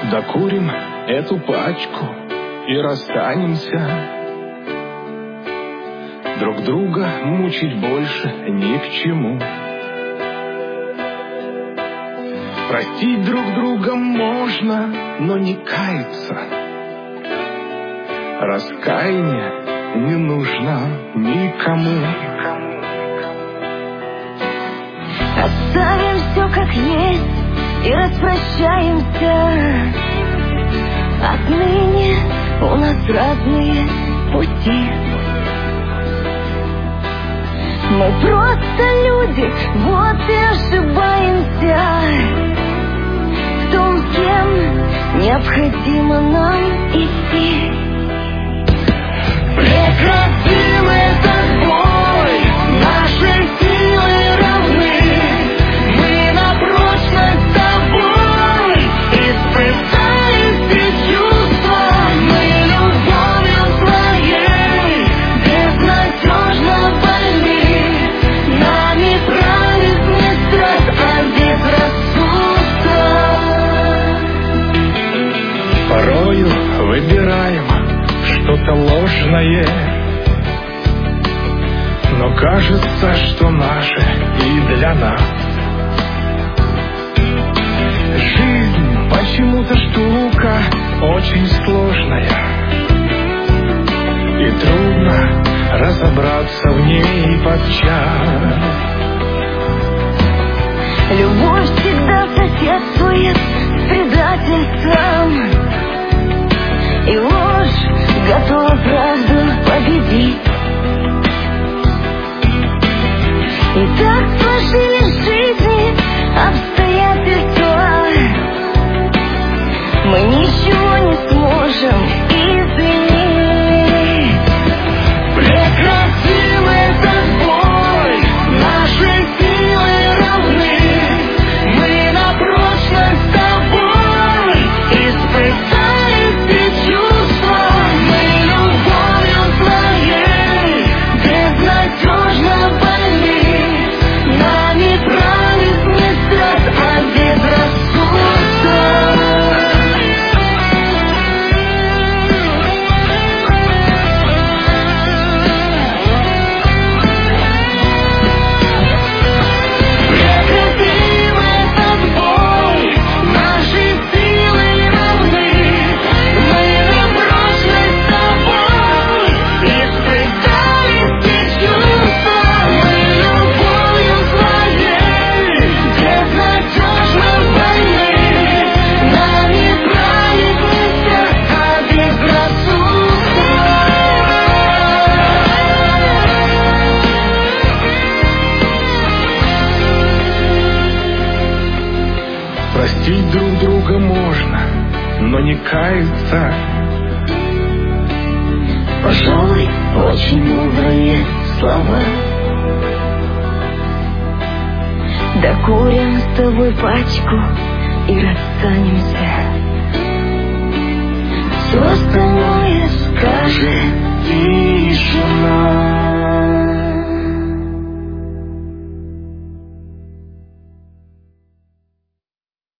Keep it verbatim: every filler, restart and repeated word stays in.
Докурим эту пачку и расстанемся. Друг друга мучить больше ни к чему. Простить друг друга можно, но не каяться. Раскаяния не нужно никому. Оставим все как есть и распрощаемся. Отныне у нас разные пути. Мы просто люди, вот и ошибаемся в том, с кем необходимо нам идти. Прекратим этот бой, наши силы равны. Мы на прочность с тобой испытали все чувства. Мы любовью своей безнадежно больны. Нами правит не страх, а безрассудство. Порою выбираем что-то ложное, но кажется, что наше и для нас. Жизнь почему-то штука очень сложная, и трудно разобраться в ней подчас. Любовь всегда соседствует с предательством, и ложь готова правду победить. И так сложились в жизни обстоятельства. Мы ничего не сможем изменить. Прекратим этот бой, наши силы равны. Мы на прочность с тобой испытали все чувства. Мы любовью своей безнадежно больны. Нами правит не страх, а безрассудство. Прекратим этот бой, наши силы равны. Мы на прочность с тобой испытали все чувства. Мы любовью своей безнадежно больны. Нами правит не страх, а безрассудство. Простить друг друга можно, но не каяться. Пожалуй, очень мудрые слова. Докурим с тобой пачку и расстанемся. Все остальное